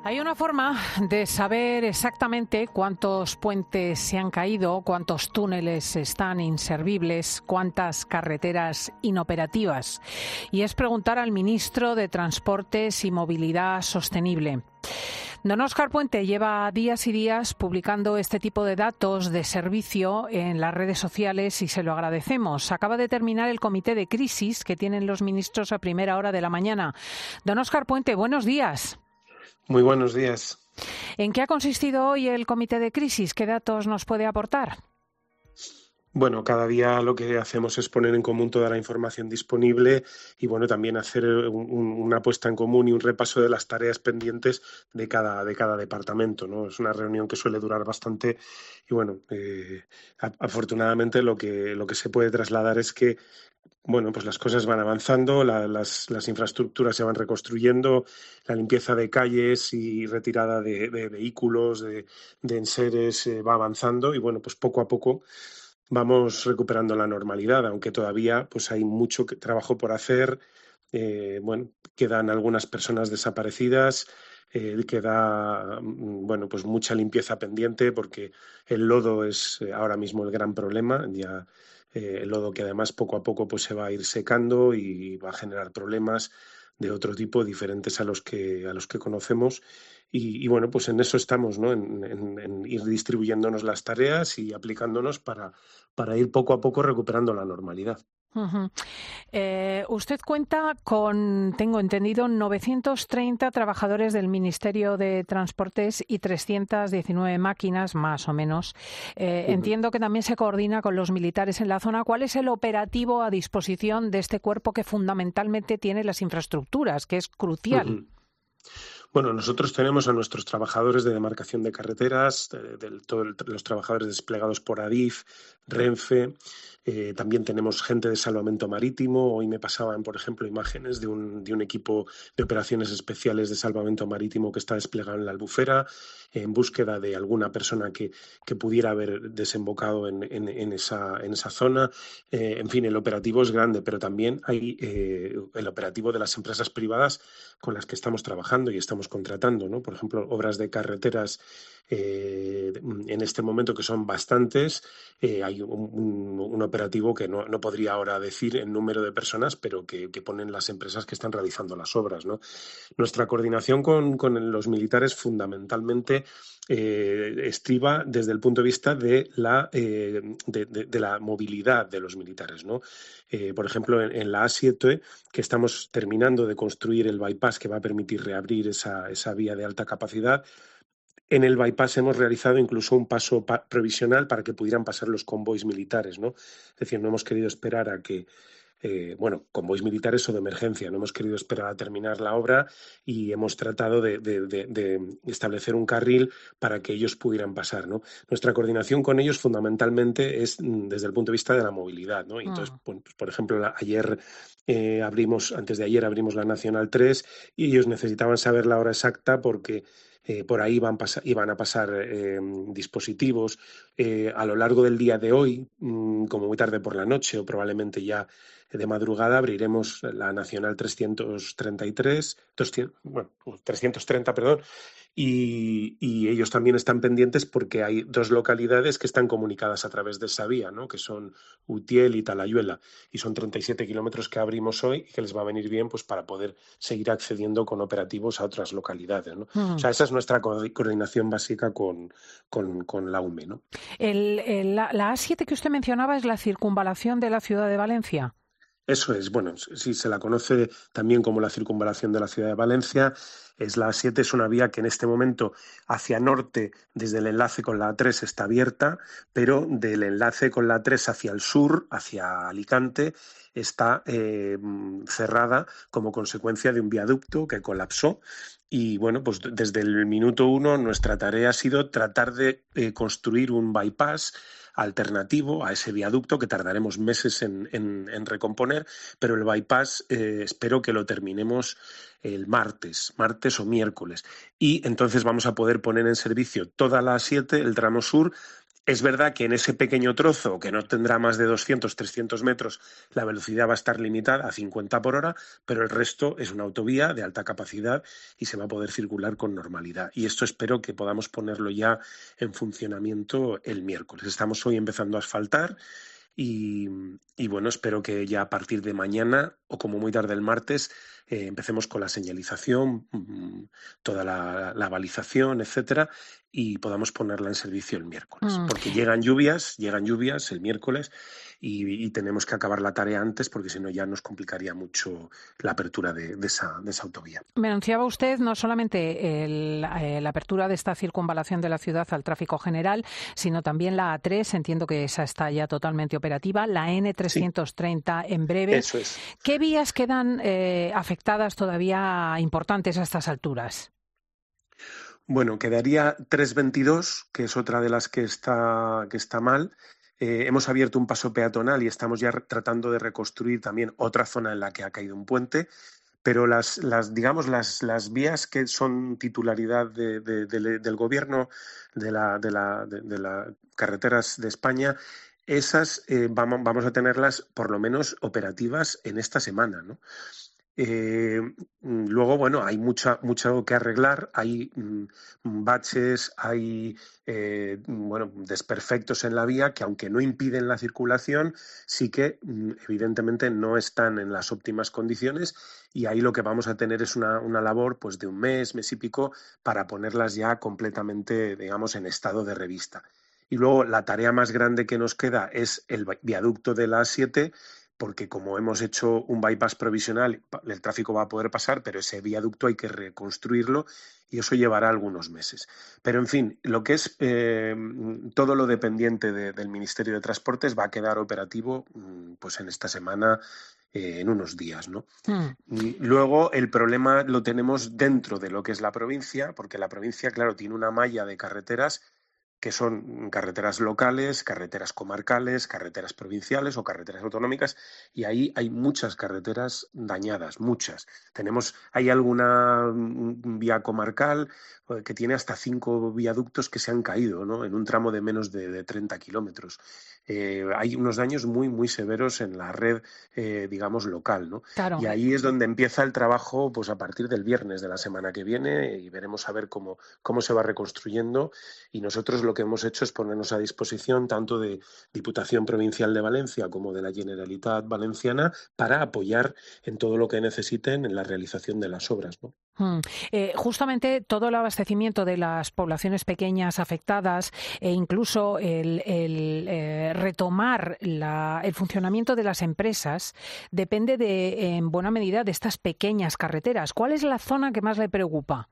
Hay una forma de saber exactamente cuántos puentes se han caído, cuántos túneles están inservibles, cuántas carreteras inoperativas. Y es preguntar al ministro de Transportes y Movilidad Sostenible. Don Óscar Puente lleva días y días publicando este tipo de datos de servicio en las redes sociales y se lo agradecemos. Acaba de terminar el comité de crisis que tienen los ministros a primera hora de la mañana. Don Óscar Puente, buenos días. Muy buenos días. ¿En qué ha consistido hoy el comité de crisis? ¿Qué datos nos puede aportar? Bueno, cada día lo que hacemos es poner en común toda la información disponible y también hacer una puesta en común y un repaso de las tareas pendientes de cada departamento, ¿no? Es una reunión que suele durar bastante y afortunadamente lo que se puede trasladar es que pues las cosas van avanzando, las infraestructuras se van reconstruyendo, la limpieza de calles y retirada de vehículos, de enseres va avanzando y pues poco a poco vamos recuperando la normalidad, aunque todavía hay mucho trabajo por hacer. Quedan algunas personas desaparecidas, queda mucha limpieza pendiente porque el lodo es ahora mismo el gran problema. Ya el lodo que además poco a poco se va a ir secando y va a generar problemas de otro tipo diferentes a los que conocemos. Y pues en eso estamos, ¿no? En ir distribuyéndonos las tareas y aplicándonos para ir poco a poco recuperando la normalidad. Uh-huh. Usted cuenta con, tengo entendido, 930 trabajadores del Ministerio de Transportes y 319 máquinas, más o menos. Entiendo que también se coordina con los militares en la zona. ¿Cuál es el operativo a disposición de este cuerpo que fundamentalmente tiene las infraestructuras, que es crucial? Bueno, nosotros tenemos a nuestros trabajadores de demarcación de carreteras, los trabajadores desplegados por Adif, Renfe, también tenemos gente de salvamento marítimo. Hoy me pasaban, por ejemplo, imágenes de un equipo de operaciones especiales de salvamento marítimo que está desplegado en la Albufera en búsqueda de alguna persona que pudiera haber desembocado en esa zona. En fin, el operativo es grande, pero también hay el operativo de las empresas privadas con las que estamos trabajando y estamos contratando, ¿no? Por ejemplo, obras de carreteras en este momento que son bastantes. Hay un operativo que no podría ahora decir el número de personas, pero que ponen las empresas que están realizando las obras, ¿no? Nuestra coordinación con los militares fundamentalmente estriba desde el punto de vista de la movilidad de los militares, ¿no? Por ejemplo, en la A7, que estamos terminando de construir el bypass que va a permitir reabrir esa vía de alta capacidad. En el bypass hemos realizado incluso un paso provisional para que pudieran pasar los convoys militares, ¿no? Es decir, no hemos querido esperar a que convoys militares o de emergencia. No hemos querido esperar a terminar la obra y hemos tratado de establecer un carril para que ellos pudieran pasar, ¿no? Nuestra coordinación con ellos fundamentalmente es desde el punto de vista de la movilidad, ¿no? Y entonces, pues, por ejemplo, antes de ayer abrimos la Nacional 3 y ellos necesitaban saber la hora exacta porque por ahí iban a pasar dispositivos. A lo largo del día de hoy, como muy tarde por la noche o probablemente ya de madrugada, abriremos la Nacional 330, perdón, y ellos también están pendientes porque hay dos localidades que están comunicadas a través de esa vía, ¿no? Que son Utiel y Talayuela, y son 37 kilómetros que abrimos hoy y que les va a venir bien pues para poder seguir accediendo con operativos a otras localidades, ¿no? O sea, esa es nuestra coordinación básica con la UME, ¿no? La A7 que usted mencionaba es la circunvalación de la ciudad de Valencia. Eso es, sí, se la conoce también como la circunvalación de la ciudad de Valencia. La A7 es una vía que en este momento hacia norte, desde el enlace con la A3 está abierta, pero del enlace con la A3 hacia el sur, hacia Alicante, está cerrada como consecuencia de un viaducto que colapsó. Y pues desde el minuto 1 nuestra tarea ha sido tratar de construir un bypass alternativo a ese viaducto que tardaremos meses en recomponer, pero el bypass espero que lo terminemos el martes o miércoles, y entonces vamos a poder poner en servicio toda la A7, el tramo sur, Es verdad que en ese pequeño trozo, que no tendrá más de 200, 300 metros, la velocidad va a estar limitada a 50 por hora, pero el resto es una autovía de alta capacidad y se va a poder circular con normalidad. Y esto espero que podamos ponerlo ya en funcionamiento el miércoles. Estamos hoy empezando a asfaltar y, y bueno, espero que ya a partir de mañana o como muy tarde el martes empecemos con la señalización, toda la balización, etcétera, y podamos ponerla en servicio el miércoles. Mm. Porque llegan lluvias el miércoles y tenemos que acabar la tarea antes porque si no ya nos complicaría mucho la apertura de esa autovía. Me anunciaba usted no solamente la apertura de esta circunvalación de la ciudad al tráfico general, sino también la A3, entiendo que esa está ya totalmente operativa, la Sí, N330 en breve. eso es. ¿Qué vías quedan afectadas todavía importantes a estas alturas? Bueno, quedaría 322, que es otra de las que está mal. Hemos abierto un paso peatonal y estamos ya tratando de reconstruir también otra zona en la que ha caído un puente, pero digamos, las vías que son titularidad del gobierno de las carreteras de España, esas vamos a tenerlas por lo menos operativas en esta semana, ¿no? Luego, bueno, hay mucho que arreglar, hay baches, hay bueno, desperfectos en la vía que aunque no impiden la circulación, sí que evidentemente no están en las óptimas condiciones y ahí lo que vamos a tener es una labor pues de un mes y pico para ponerlas ya completamente, digamos, en estado de revista. Y luego la tarea más grande que nos queda es el viaducto de la A7 porque como hemos hecho un bypass provisional, el tráfico va a poder pasar, pero ese viaducto hay que reconstruirlo y eso llevará algunos meses. Pero, en fin, lo que es todo lo dependiente del Ministerio de Transportes va a quedar operativo pues en esta semana, en unos días, ¿no? Mm. Luego, el problema lo tenemos dentro de lo que es la provincia, porque la provincia, claro, tiene una malla de carreteras que son carreteras locales, carreteras comarcales, carreteras provinciales o carreteras autonómicas, y ahí hay muchas carreteras dañadas, muchas. Hay alguna vía comarcal que tiene hasta 5 viaductos que se han caído, ¿no? En un tramo de menos de 30 kilómetros. Hay unos daños muy severos en la red, digamos, local, ¿no? Claro. Y ahí es donde empieza el trabajo, pues a partir del viernes de la semana que viene, y veremos a ver cómo se va reconstruyendo. Y nosotros lo que hemos hecho es ponernos a disposición tanto de Diputación Provincial de Valencia como de la Generalitat Valenciana para apoyar en todo lo que necesiten en la realización de las obras, ¿no? Justamente todo el abastecimiento de las poblaciones pequeñas afectadas e incluso el retomar el funcionamiento de las empresas depende en buena medida de estas pequeñas carreteras. ¿Cuál es la zona que más le preocupa?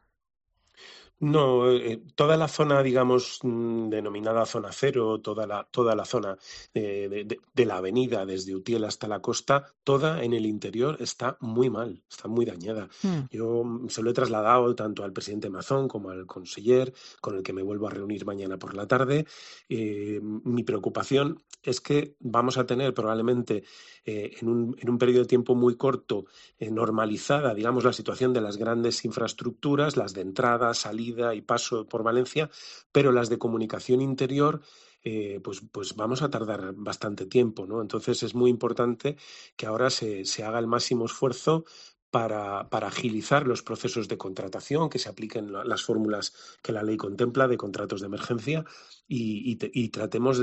No, toda la zona, digamos, denominada zona cero, toda la zona de la avenida, desde Utiel hasta la costa, toda en el interior está muy mal, está muy dañada. Mm. Yo se lo he trasladado tanto al presidente Mazón como al conseller, con el que me vuelvo a reunir mañana por la tarde. Mi preocupación es que vamos a tener probablemente en un periodo de tiempo muy corto normalizada, digamos, la situación de las grandes infraestructuras, las de entrada, salida y paso por Valencia, pero las de comunicación interior, pues vamos a tardar bastante tiempo, ¿no? Entonces es muy importante que ahora se haga el máximo esfuerzo para agilizar los procesos de contratación, que se apliquen las fórmulas que la ley contempla de contratos de emergencia y tratemos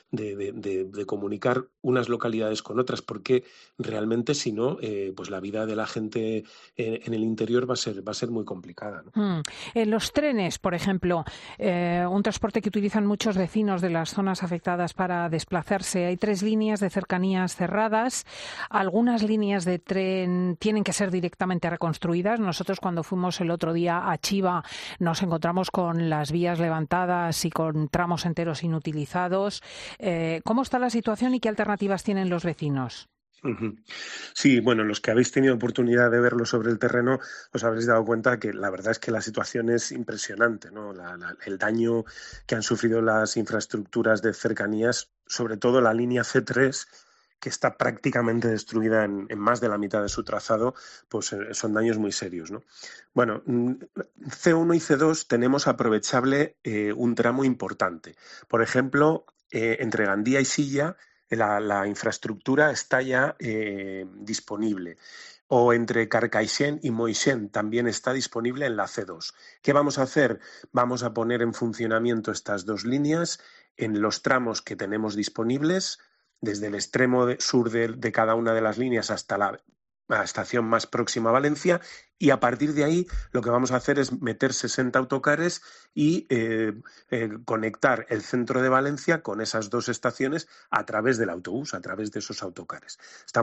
de comunicar unas localidades con otras, porque realmente si no, pues la vida de la gente en el interior va a ser muy complicada, ¿no? En los trenes, por ejemplo, un transporte que utilizan muchos vecinos de las zonas afectadas para desplazarse. Hay 3 líneas de cercanías cerradas. Algunas líneas de tren tienen que ser directamente reconstruidas. Nosotros cuando fuimos el otro día a Chiva nos encontramos con las vías levantadas y con tramos enteros inutilizados. ¿Cómo está la situación y qué alternativas tienen los vecinos? Ujú. Sí, bueno, los que habéis tenido oportunidad de verlo sobre el terreno, os habréis dado cuenta que la verdad es que la situación es impresionante, ¿no? El daño que han sufrido las infraestructuras de cercanías, sobre todo la línea C3, que está prácticamente destruida en más de la mitad de su trazado, pues son daños muy serios, ¿no? Bueno, C1 y C2 tenemos aprovechable un tramo importante. Por ejemplo, entre Gandía y Silla, la infraestructura está ya disponible. O entre Carcaixent y Moixent también está disponible en la C2. ¿Qué vamos a hacer? Vamos a poner en funcionamiento estas dos líneas en los tramos que tenemos disponibles, desde el extremo sur de cada una de las líneas hasta la estación más próxima a Valencia, y a partir de ahí lo que vamos a hacer es meter 60 autocares y conectar el centro de Valencia con esas dos estaciones a través del autobús, a través de esos autocares.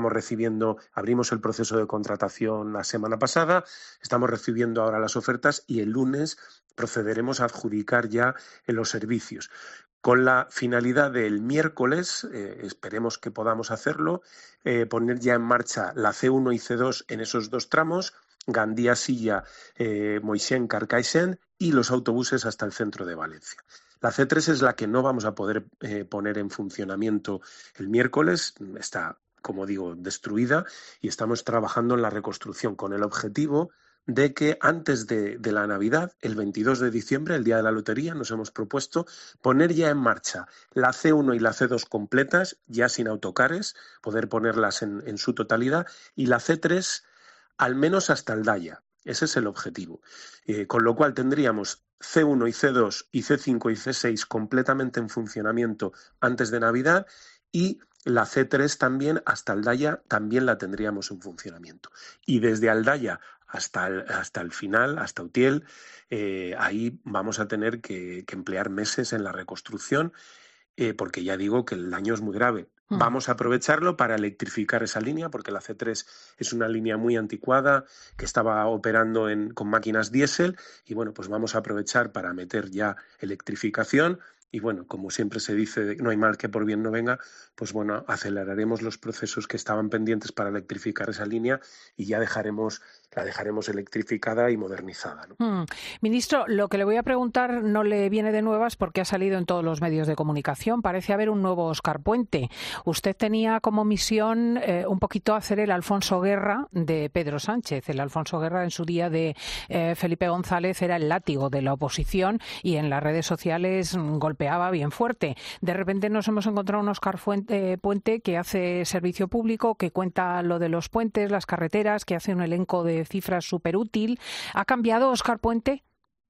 Abrimos el proceso de contratación la semana pasada, estamos recibiendo ahora las ofertas y el lunes procederemos a adjudicar ya en los servicios, con la finalidad del miércoles, esperemos que podamos hacerlo, poner ya en marcha la C1 y C2 en esos dos tramos, Gandía-Silla, Moixent-Carcaixent, y los autobuses hasta el centro de Valencia. La C3 es la que no vamos a poder poner en funcionamiento el miércoles, está, como digo, destruida, y estamos trabajando en la reconstrucción con el objetivo de que antes de la Navidad, el 22 de diciembre, el día de la lotería, nos hemos propuesto poner ya en marcha la C1 y la C2 completas, ya sin autocares, poder ponerlas en su totalidad, y la C3 al menos hasta Aldaya. Ese es el objetivo. Con lo cual tendríamos C1 y C2 y C5 y C6 completamente en funcionamiento antes de Navidad, y la C3 también hasta Aldaya también la tendríamos en funcionamiento. Y desde Aldaya hasta el final, hasta Utiel, ahí vamos a tener que emplear meses en la reconstrucción, porque ya digo que el daño es muy grave. Vamos a aprovecharlo para electrificar esa línea, porque la C3 es una línea muy anticuada que estaba operando con máquinas diésel, y bueno, pues vamos a aprovechar para meter ya electrificación. Y bueno, como siempre se dice, no hay mal que por bien no venga, pues bueno, aceleraremos los procesos que estaban pendientes para electrificar esa línea y ya la dejaremos electrificada y modernizada, ¿no? Ministro, lo que le voy a preguntar no le viene de nuevas porque ha salido en todos los medios de comunicación. Parece haber un nuevo Óscar Puente. Usted tenía como misión un poquito hacer el Alfonso Guerra de Pedro Sánchez. El Alfonso Guerra en su día de Felipe González era el látigo de la oposición y en las redes sociales golpeaba bien fuerte. De repente nos hemos encontrado un Óscar Puente que hace servicio público, que cuenta lo de los puentes, las carreteras, que hace un elenco de cifras súper útil. ¿Ha cambiado Óscar Puente?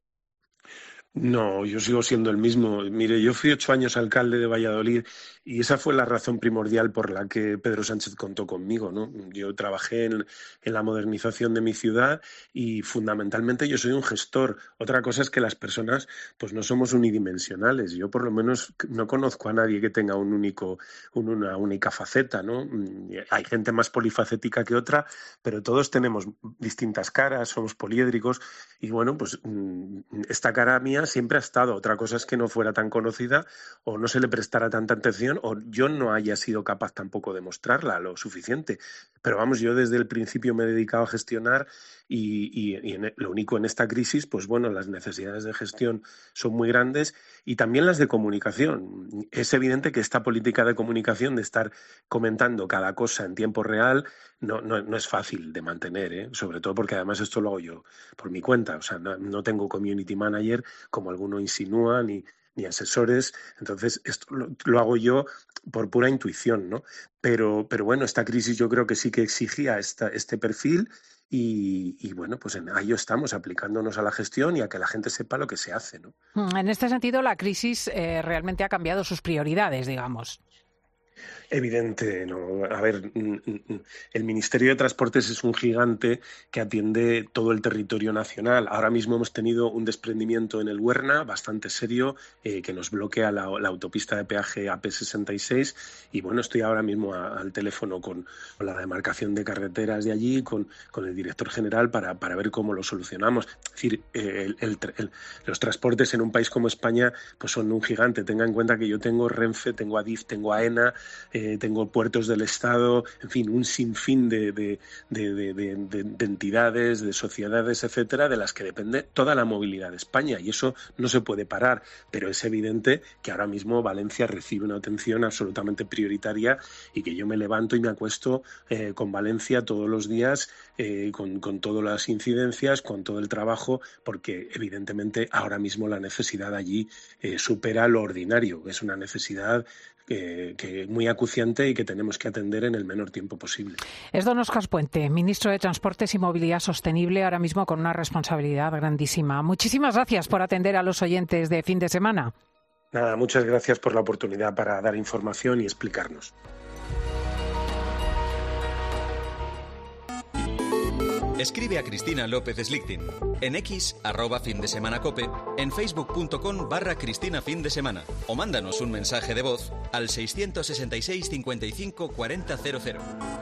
No, yo sigo siendo el mismo. Mire, yo fui 8 años alcalde de Valladolid y esa fue la razón primordial por la que Pedro Sánchez contó conmigo, ¿no? Yo trabajé en la modernización de mi ciudad y fundamentalmente yo soy un gestor. Otra cosa es que las personas pues no somos unidimensionales. Yo por lo menos no conozco a nadie que tenga una única faceta, ¿no? Hay gente más polifacética que otra, pero todos tenemos distintas caras, somos poliédricos y bueno, pues esta cara mía siempre ha estado. Otra cosa es que no fuera tan conocida o no se le prestara tanta atención o yo no haya sido capaz tampoco de mostrarla lo suficiente. Pero vamos, yo desde el principio me he dedicado a gestionar y lo único en esta crisis, pues bueno, las necesidades de gestión son muy grandes y también las de comunicación. Es evidente que esta política de comunicación, de estar comentando cada cosa en tiempo real, no es fácil de mantener, ¿eh? Sobre todo porque además esto lo hago yo por mi cuenta. O sea, no tengo community manager, como alguno insinúa, ni asesores. Entonces, esto lo hago yo por pura intuición, ¿no? Pero bueno, esta crisis yo creo que sí que exigía este perfil y bueno, pues en ello estamos, aplicándonos a la gestión y a que la gente sepa lo que se hace, ¿no? En este sentido, la crisis realmente ha cambiado sus prioridades, digamos. Evidente, no. A ver, el Ministerio de Transportes es un gigante que atiende todo el territorio nacional. Ahora mismo hemos tenido un desprendimiento en el Huerna bastante serio que nos bloquea la autopista de peaje AP66 y bueno, estoy ahora mismo al teléfono con la demarcación de carreteras de allí, con el director general para ver cómo lo solucionamos. Es decir, los transportes en un país como España pues son un gigante. Tenga en cuenta que yo tengo Renfe, tengo Adif, tengo AENA, tengo puertos del Estado, en fin, un sinfín de entidades, de sociedades, etcétera, de las que depende toda la movilidad de España, y eso no se puede parar, pero es evidente que ahora mismo Valencia recibe una atención absolutamente prioritaria y que yo me levanto y me acuesto con Valencia todos los días, con todas las incidencias, con todo el trabajo, porque evidentemente ahora mismo la necesidad allí supera lo ordinario. Es una necesidad que muy acuciante y que tenemos que atender en el menor tiempo posible. Es don Óscar Puente, ministro de Transportes y Movilidad Sostenible, ahora mismo con una responsabilidad grandísima. Muchísimas gracias por atender a los oyentes de Fin de Semana. Nada, muchas gracias por la oportunidad para dar información y explicarnos. Escribe a Cristina López Slichting en X, @findesemanacope, en facebook.com/Cristina Fin de Semana, o mándanos un mensaje de voz al 666 55 40 00.